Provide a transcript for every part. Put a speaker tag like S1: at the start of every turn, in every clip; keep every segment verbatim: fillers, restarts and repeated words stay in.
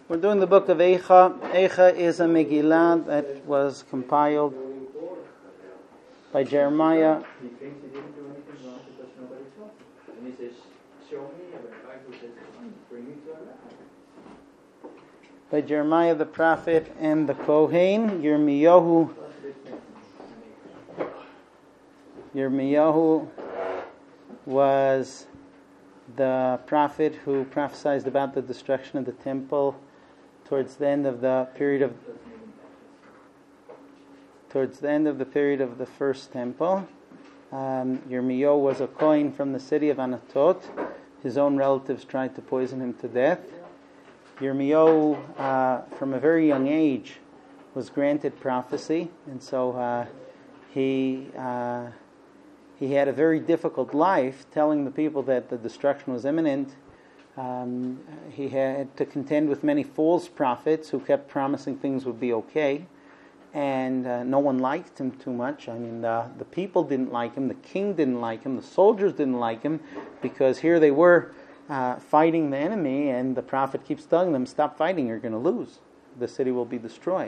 S1: We're doing the book of Eicha. Eicha is a Megillah that was compiled by Jeremiah.
S2: He thinks he didn't do anything wrong because nobody told him. And he says, show me a rabbi who says, bring me to a rabbi.
S1: By Jeremiah the prophet and the Kohen, Yirmiyahu. Yirmiyahu was the prophet who prophesied about the destruction of the temple towards the end of the period of towards the end of the period of the first temple. Um, Yirmiyahu was a Kohen from the city of Anatot. His own relatives tried to poison him to death. Yirmiyahu, uh, from a very young age, was granted prophecy, and so uh, he uh, he had a very difficult life, telling the people that the destruction was imminent. Um, he had to contend with many false prophets who kept promising things would be okay, and uh, no one liked him too much. I mean, the, the people didn't like him, the king didn't like him, the soldiers didn't like him, because here they were uh, fighting the enemy, and the prophet keeps telling them, stop fighting, you're going to lose. The city will be destroyed.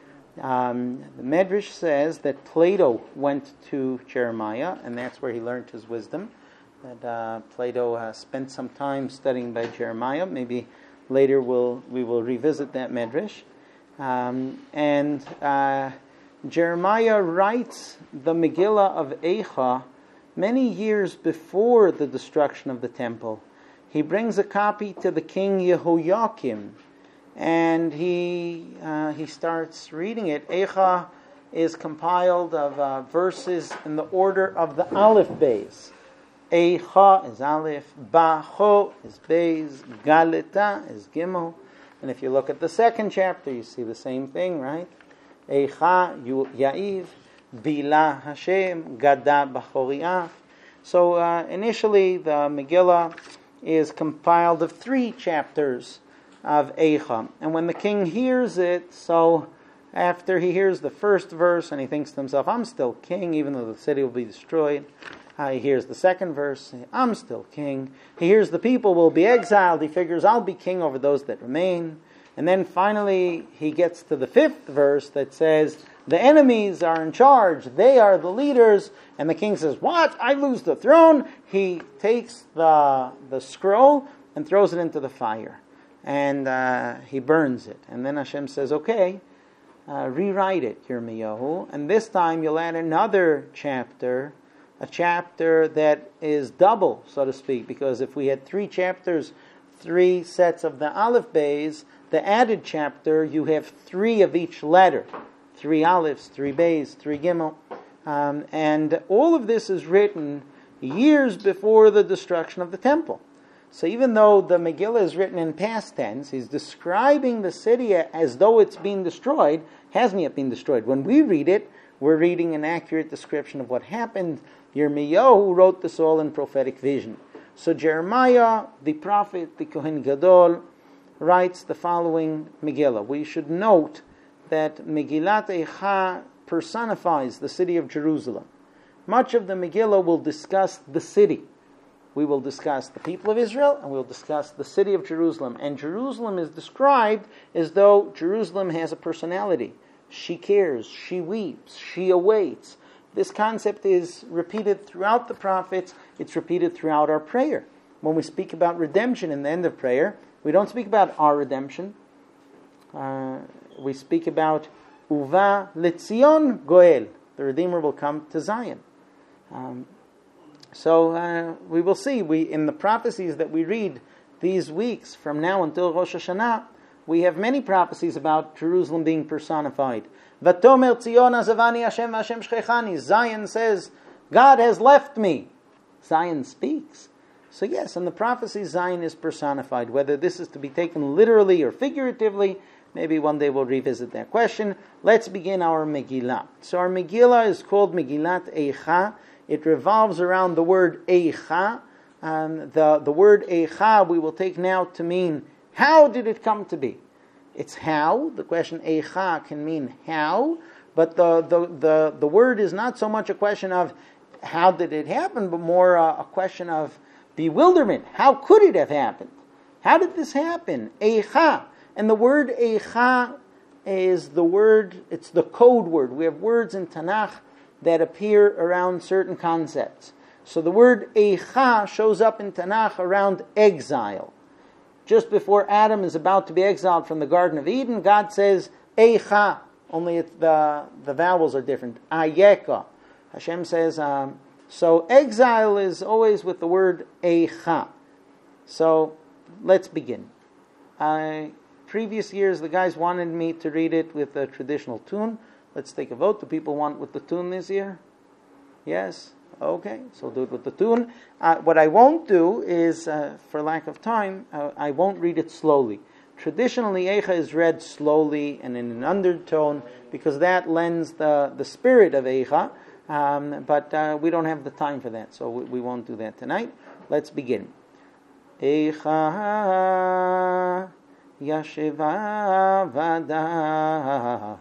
S1: Um, the Medrash says that Plato went to Jeremiah, and that's where he learned his wisdom. That uh, Plato uh, spent some time studying by Jeremiah. Maybe later we'll we will revisit that Medrash. Um, and uh, Jeremiah writes the Megillah of Eicha many years before the destruction of the temple. He brings a copy to the king Yehoiakim, and he uh, he starts reading it. Eicha is compiled of uh, verses in the order of the Aleph Beis. Eicha is Aleph, Ba-Cho is Beis, Galeta is Gimel. And if you look at the second chapter, you see the same thing, right? Eicha Ya'iv, Bila Hashem, Gada B'Choriaf. So uh, initially the Megillah is compiled of three chapters of Eicha. And when the king hears it, so after he hears the first verse and he thinks to himself, I'm still king even though the city will be destroyed. Uh, he hears the second verse, I'm still king. He hears the people will be exiled. He figures, I'll be king over those that remain. And then finally he gets to the fifth verse that says, the enemies are in charge. They are the leaders. And the king says, what? I lose the throne? He takes the, the scroll and throws it into the fire. And uh, he burns it. And then Hashem says, okay, uh, rewrite it, Yirmiyahu. And this time you'll add another chapter, a chapter that is double, so to speak, because if we had three chapters, three sets of the Aleph Beis, the added chapter, you have three of each letter. Three Alephs, three Beis, three Gimel. Um, and all of this is written years before the destruction of the temple. So even though the Megillah is written in past tense, he's describing the city as though it's been destroyed, hasn't yet been destroyed. When we read it, we're reading an accurate description of what happened. Yirmiyahu wrote this all in prophetic vision. So Jeremiah, the prophet, the Kohen Gadol, writes the following Megillah. We should note that Megillat Eicha personifies the city of Jerusalem. Much of the Megillah will discuss the city. We will discuss the people of Israel, and we'll discuss the city of Jerusalem. And Jerusalem is described as though Jerusalem has a personality. She cares, she weeps, she awaits. This concept is repeated throughout the prophets. It's repeated throughout our prayer. When we speak about redemption in the end of prayer, we don't speak about our redemption. Uh, we speak about Uva Letzion Goel. The Redeemer will come to Zion. Um, so uh, we will see. We in the prophecies that we read these weeks from now until Rosh Hashanah, we have many prophecies about Jerusalem being personified. Vatomer Tzion azavani Hashem Hashem shchechani. Zion says, God has left me. Zion speaks. So yes, in the prophecy, Zion is personified. Whether this is to be taken literally or figuratively, maybe one day we'll revisit that question. Let's begin our Megillah. So our Megillah is called Megillat Eicha. It revolves around the word Eicha. Um, the, the word Eicha we will take now to mean, how did it come to be? It's how. The question Eicha can mean how, but the, the, the, the word is not so much a question of how did it happen, but more uh, a question of bewilderment. How could it have happened? How did this happen? Eicha. And the word Eicha is the word, it's the code word. We have words in Tanakh that appear around certain concepts. So the word Eicha shows up in Tanakh around exile. Just before Adam is about to be exiled from the Garden of Eden, God says, Eicha, only it's the, the vowels are different. Ayeka. Hashem says, um, so exile is always with the word Eicha. So let's begin. I... Previous years, the guys wanted me to read it with a traditional tune. Let's take a vote. Do people want with the tune this year? Yes? Okay, so we'll do it with the tune. Uh, what I won't do is, uh, for lack of time, uh, I won't read it slowly. Traditionally, Eicha is read slowly and in an undertone because that lends the, the spirit of Eicha. Um, but uh, we don't have the time for that, so we, we won't do that tonight. Let's begin. Eicha Yasheva vadad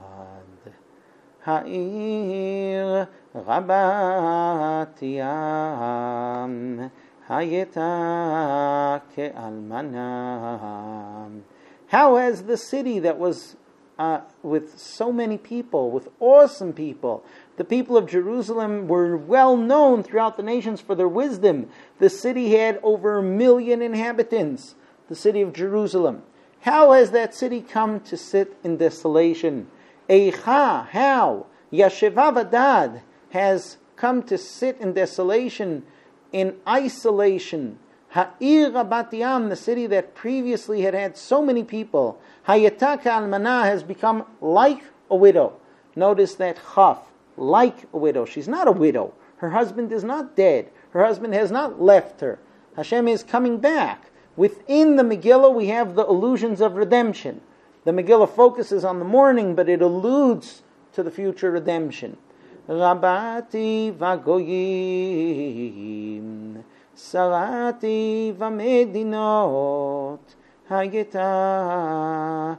S1: ha'ir rabat yam hayeta ke'almanam. How has the city that was uh, with so many people, with awesome people, the people of Jerusalem were well known throughout the nations for their wisdom. The city had over a million inhabitants, the city of Jerusalem. How has that city come to sit in desolation? Eicha, how? Yasheva vadad has come to sit in desolation, in isolation. Ha'ir rabat yam, the city that previously had had so many people. Hayeta ke'almanah has become like a widow. Notice that chaf, like a widow. She's not a widow. Her husband is not dead. Her husband has not left her. Hashem is coming back. Within the Megillah, we have the illusions of redemption. The Megillah focuses on the morning, but it alludes to the future redemption. Rabati vagoyim, sarati vamedinot, hayeta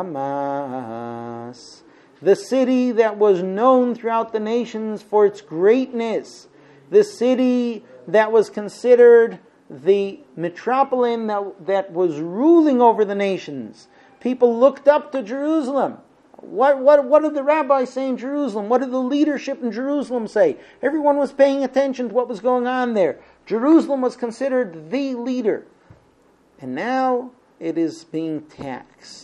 S1: lamas. The city that was known throughout the nations for its greatness. The city that was considered the metropolitan that, that was ruling over the nations. People looked up to Jerusalem. What, what, what did the rabbis say in Jerusalem? What did the leadership in Jerusalem say? Everyone was paying attention to what was going on there. Jerusalem was considered the leader. And now it is being taxed.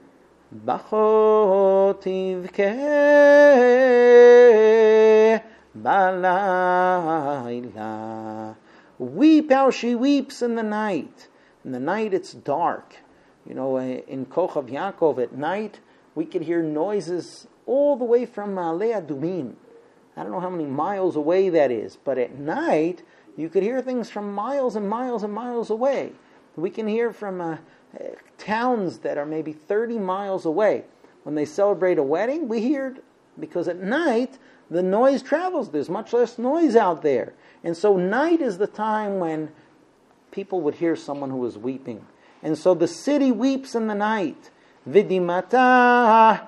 S1: Weep how she weeps in the night. In the night it's dark. You know, in Kochav Yaakov at night, we could hear noises all the way from Ma'aleh Adumim. I don't know how many miles away that is, but at night, you could hear things from miles and miles and miles away. We can hear from uh, towns that are maybe thirty miles away. When they celebrate a wedding, we hear, because at night, the noise travels. There's much less noise out there. And so night is the time when people would hear someone who was weeping. And so the city weeps in the night. Vidimata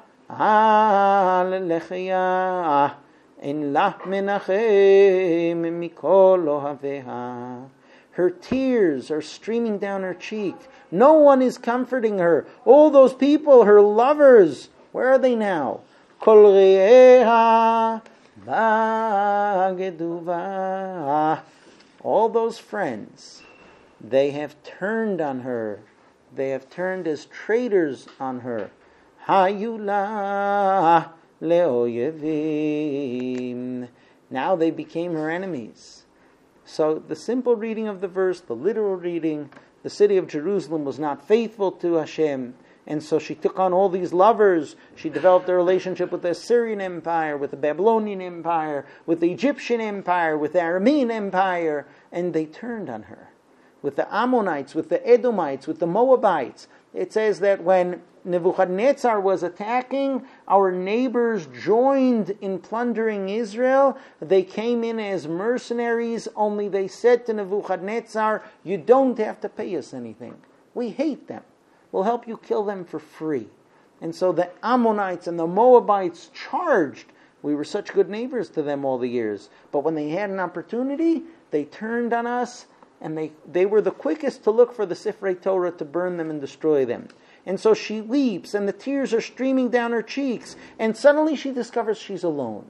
S1: alechia in lah menachem mikol ohaveha. Her tears are streaming down her cheek. No one is comforting her. All those people, her lovers, where are they now? Kol re'eha bageduva. All those friends, they have turned on her. They have turned as traitors on her. Hayula le'oyevim. Now they became her enemies. So the simple reading of the verse, the literal reading, the city of Jerusalem was not faithful to Hashem, and so she took on all these lovers. She developed a relationship with the Assyrian Empire, with the Babylonian Empire, with the Egyptian Empire, with the Aramean Empire, and they turned on her. With the Ammonites, with the Edomites, with the Moabites. It says that when Nebuchadnezzar was attacking, our neighbors joined in plundering Israel. They came in as mercenaries, only they said to Nebuchadnezzar, you don't have to pay us anything. We hate them. We'll help you kill them for free. And so the Ammonites and the Moabites charged. We were such good neighbors to them all the years. But when they had an opportunity, they turned on us, and they, they were the quickest to look for the Sifrei Torah to burn them and destroy them. And so she weeps, and the tears are streaming down her cheeks, and suddenly she discovers she's alone.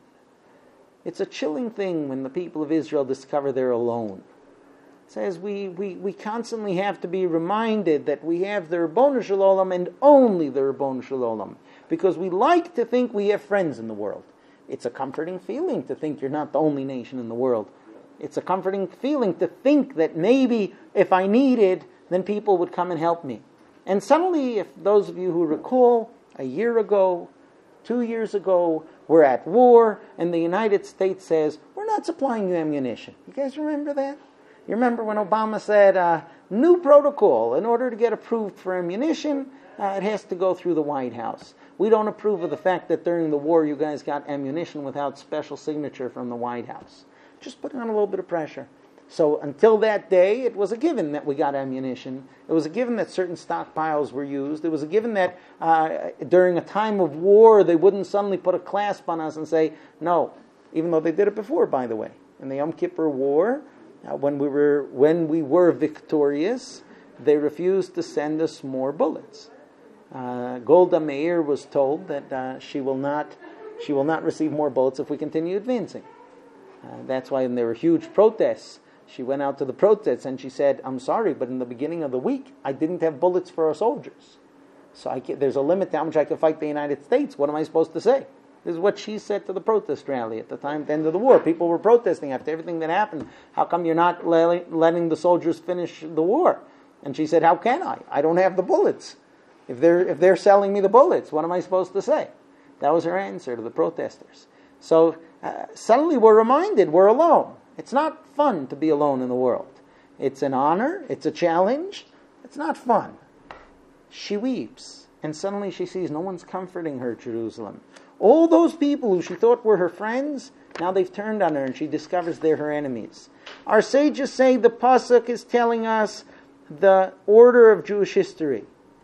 S1: It's a chilling thing when the people of Israel discover they're alone. It says we, we, we constantly have to be reminded that we have the Ribono Shel Olam and only the Ribono Shel Olam, because we like to think we have friends in the world. It's a comforting feeling to think you're not the only nation in the world. It's a comforting feeling to think that maybe if I needed, then people would come and help me. And suddenly, if those of you who recall, a year ago, two years ago, we're at war, and the United States says, we're not supplying you ammunition. You guys remember that? You remember when Obama said, uh, new protocol, in order to get approved for ammunition, uh, it has to go through the White House. We don't approve of the fact that during the war you guys got ammunition without special signature from the White House. Just putting on a little bit of pressure. So until that day, it was a given that we got ammunition. It was a given that certain stockpiles were used. It was a given that uh, during a time of war, they wouldn't suddenly put a clasp on us and say, no, even though they did it before, by the way. In the Yom Kippur War, uh, when we were when we were victorious, they refused to send us more bullets. Uh, Golda Meir was told that uh, she will not she will not receive more bullets if we continue advancing. Uh, that's why when there were huge protests, she went out to the protests and she said, I'm sorry, but in the beginning of the week, I didn't have bullets for our soldiers. So I can, there's a limit to how much I can fight the United States. What am I supposed to say? This is what she said to the protest rally at the time, at the end of the war. People were protesting after everything that happened. How come you're not letting the soldiers finish the war? And she said, how can I? I don't have the bullets. If they're, if they're selling me the bullets, what am I supposed to say? That was her answer to the protesters. So uh, suddenly we're reminded we're alone. It's not fun to be alone in the world. It's an honor. It's a challenge. It's not fun. She weeps, and suddenly she sees no one's comforting her, Jerusalem. All those people who she thought were her friends, now they've turned on her, and she discovers they're her enemies. Our sages say the pasuk is telling us the order of Jewish history.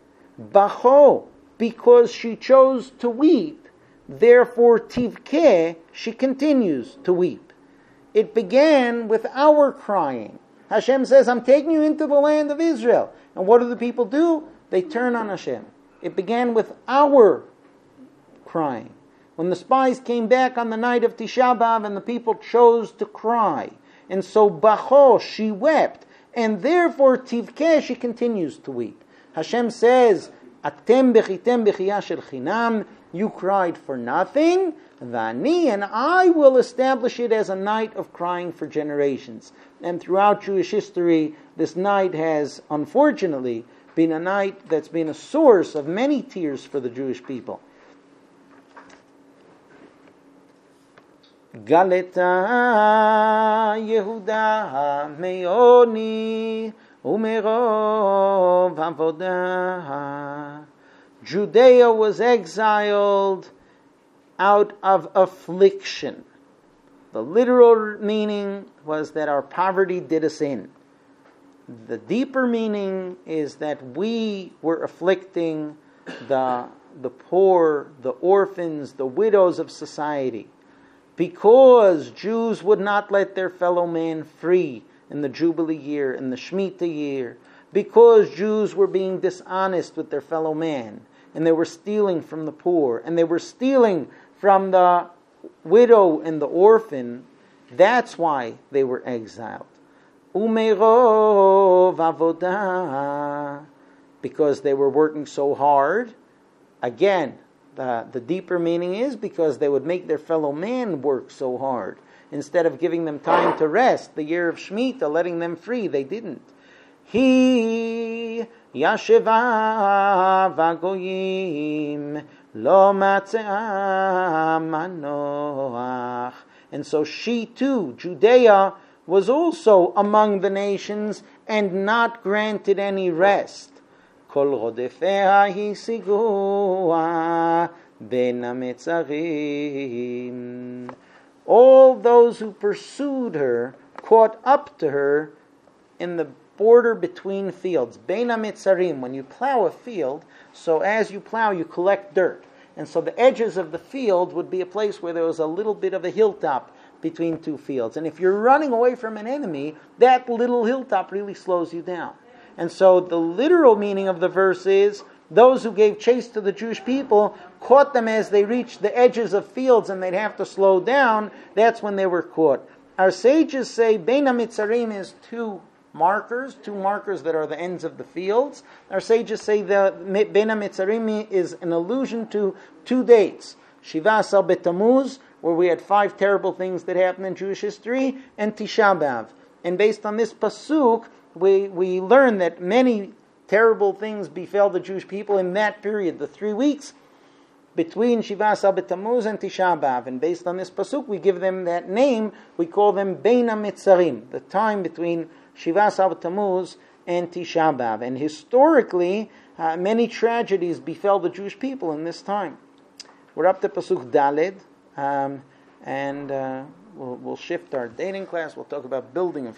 S1: Bacho, because she chose to weep, therefore tivkeh, she continues to weep. It began with our crying. Hashem says, I'm taking you into the land of Israel. And what do the people do? They turn on Hashem. It began with our crying. When the spies came back on the night of Tisha B'Av and the people chose to cry. And so, Bacho, she wept. And therefore, Tivkeh, she continues to weep. Hashem says, Atem bechitem bechiyah shel chinam, you cried for nothing. Vani, and I will establish it as a night of crying for generations. And throughout Jewish history, this night has, unfortunately, been a night that's been a source of many tears for the Jewish people. Galeta Yehuda Meoni Umerov Avodah. Judea was exiled out of affliction. The literal meaning was that our poverty did us in. The deeper meaning is that we were afflicting the, the poor, the orphans, the widows of society. Because Jews would not let their fellow man free in the Jubilee year, in the Shemitah year. Because Jews were being dishonest with their fellow man. And they were stealing from the poor. And they were stealing from the widow and the orphan. That's why they were exiled. Umerov avodah. Because they were working so hard. Again, the, the deeper meaning is because they would make their fellow man work so hard. Instead of giving them time to rest, the year of Shemitah, letting them free, they didn't. He yasheva vagoyim lo matzah manoach. And so she too, Judea, was also among the nations and not granted any rest. Kol rodefeha hisigua ben hametzarim. All those who pursued her caught up to her in the border between fields. Ben hametzarim, when you plow a field, so as you plow you collect dirt. And so the edges of the field would be a place where there was a little bit of a hilltop between two fields. And if you're running away from an enemy, that little hilltop really slows you down. And so the literal meaning of the verse is, those who gave chase to the Jewish people caught them as they reached the edges of fields and they'd have to slow down. That's when they were caught. Our sages say Bein HaMitzarim is two markers, two markers that are the ends of the fields. Our sages say the Bein HaMitzarim is an allusion to two dates. Shiva Asar B'Tammuz, where we had five terrible things that happened in Jewish history, and Tisha B'Av. And based on this pasuk, we, we learn that many terrible things befell the Jewish people in that period, the three weeks between Shiva Asar B'Tammuz and Tisha B'Av. And based on this pasuk, we give them that name. We call them Bein HaMitzarim, the time between Shiva Asar B'Tammuz and Tisha B'Av. And historically, uh, many tragedies befell the Jewish people in this time. We're up to pasuk Daled, um, and uh, we'll, we'll shift our dating class. We'll talk about building a few